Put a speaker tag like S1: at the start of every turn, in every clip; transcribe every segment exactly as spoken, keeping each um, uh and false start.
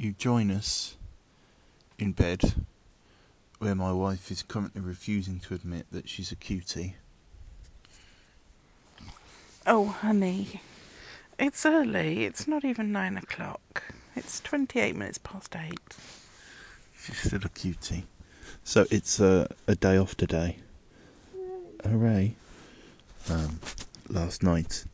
S1: you join us in bed, where my wife is currently refusing to admit that she's a cutie.
S2: Oh, honey, it's early. It's not even nine o'clock. It's twenty-eight minutes past eight.
S1: She's still a cutie. So it's uh, a day off today. Hooray. Um, last night,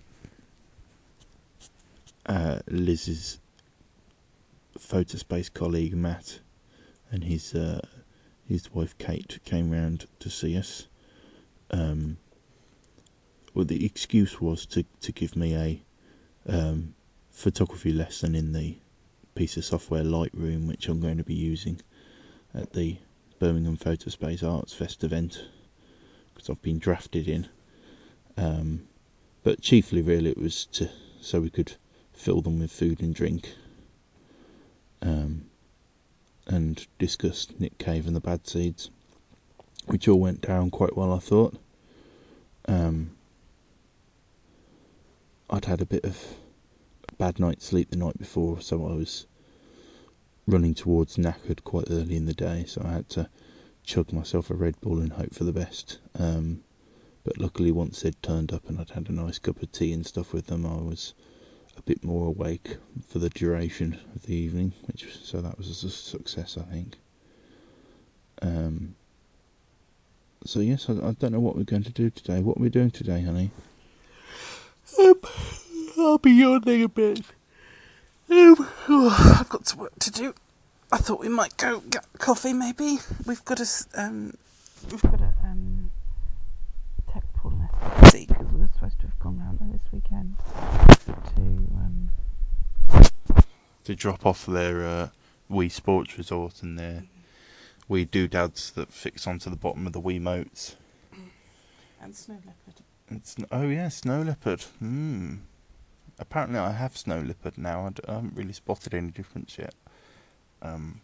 S1: uh, Liz's Photospace colleague Matt and his uh, his wife Kate came round to see us. Um, well, the excuse was to, to give me a um, photography lesson in the piece of software Lightroom, which I'm going to be using at the Birmingham Photospace Arts Fest event, because I've been drafted in. Um, but chiefly, really, it was to so we could fill them with food and drink, um, and discuss Nick Cave and the Bad Seeds, which all went down quite well, I thought. Um, I'd had a bit of a bad night's sleep the night before, so I was running towards knackered quite early in the day, so I had to chug myself a Red Bull and hope for the best. Um, but luckily, once they'd turned up and I'd had a nice cup of tea and stuff with them, I was a bit more awake for the duration of the evening, which so that was a success, I think. Um, so yes, I, I don't know what we're going to do today. What are we doing today, honey?
S2: Um, I'll be yawning a bit. Um, oh, I've got some work to do. I thought we might go get coffee, maybe. We've got a um, we've got a um, tech pool lesson because we were supposed to have gone round there this weekend to um
S1: to drop off their uh, Wii Sports Resort and their Wii doodads that fix onto the bottom of the Wiimotes.
S2: And Snow Leopard.
S1: It's, oh yeah, Snow Leopard. Hmm. Apparently I have Snow Leopard now. I, d- I haven't really spotted any difference yet. Um.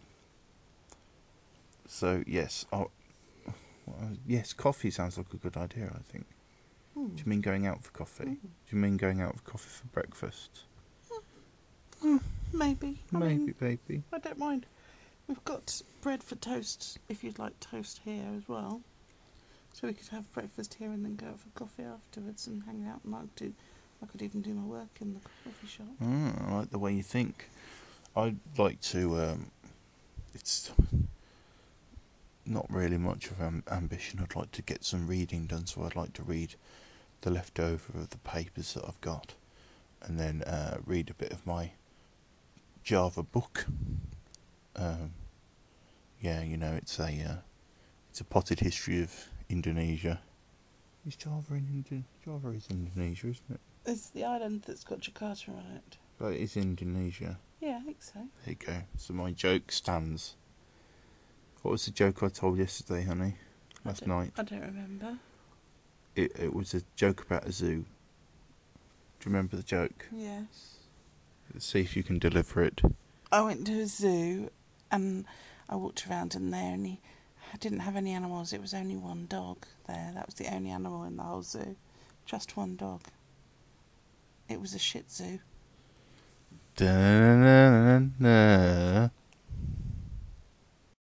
S1: So yes, oh, well, yes, coffee sounds like a good idea, I think.
S2: Mm.
S1: Do you mean going out for coffee?
S2: Mm.
S1: Do you mean going out for coffee for breakfast?
S2: Mm, maybe. I
S1: Maybe,
S2: mean,
S1: baby.
S2: I don't mind. We've got bread for toast if you'd like toast here as well. So we could have breakfast here and then go out for coffee afterwards and hang out. And I'd do, I could even do my work in the coffee shop.
S1: Mm, I like the way you think. I'd like to. Um, it's not really much of an ambition. I'd like to get some reading done, so I'd like to read the leftover of the papers that I've got, and then uh, read a bit of my Java book. Um, yeah, you know, it's a uh, it's a potted history of Indonesia. Is Java in Indonesia? Java is Indonesia, isn't it?
S2: It's the island that's got Jakarta on it.
S1: But it is Indonesia.
S2: Yeah, I think so.
S1: There you go. So my joke stands. What was the joke I told yesterday, honey? Last
S2: I don't,
S1: night.
S2: I don't remember.
S1: It it was a joke about a zoo. Do you remember the joke?
S2: Yes.
S1: Let's see if you can deliver it.
S2: I went to a zoo and I walked around in there and he I didn't have any animals. It was only one dog there. That was the only animal in the whole zoo. Just one dog. It was a Shih Tzu.
S1: Da-na-na-na-na.